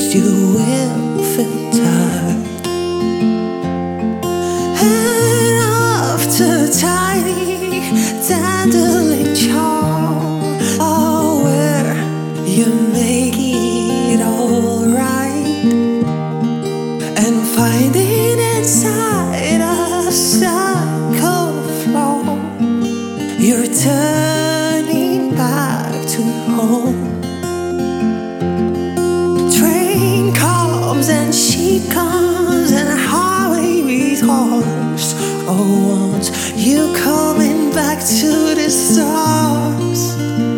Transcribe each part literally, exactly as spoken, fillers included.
least you will feel tired. And after tiny dandelion charm, oh, where you make it alright, and finding inside a circle flow, you're turning back to home. Train comes and she comes and highway retards. Oh, once you coming back to the stars.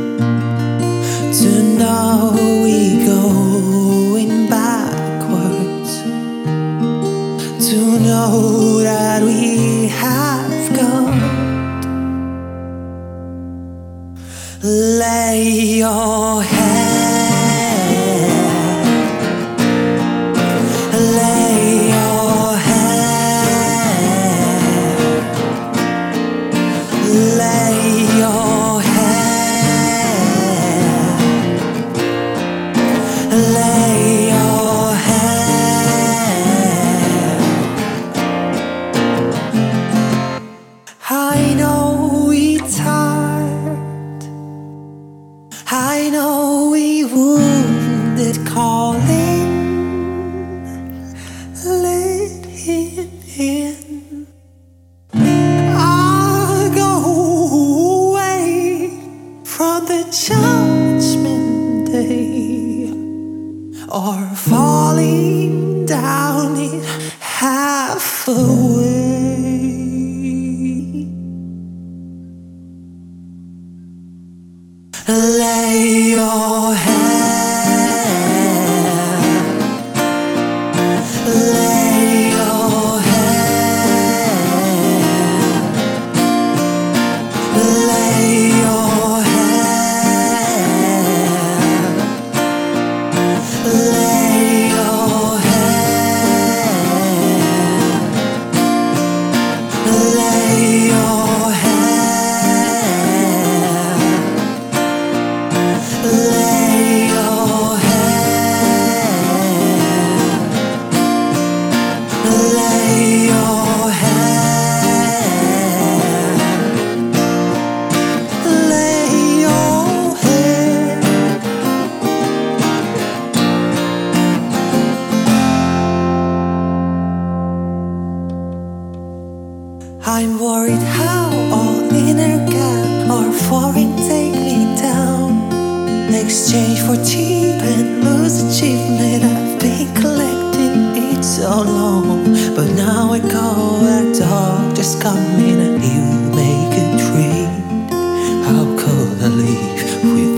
To know we going backwards. To know that we have gone. Lay your head, lay your head, lay your head, lay your head. I know we tired, I know we wounded, calling, let him in. I'll go away from the judgment day, or falling down it halfway. Lay your head, lay your head, lay your head, lay your head, lay your lay your head, lay your head, lay your head. I'm worried how all inner gap or foreign take me down. Exchange for cheap and loose achievement. I've been collecting it so long, but now I go where dog just come in and you make a trade. How could I leave with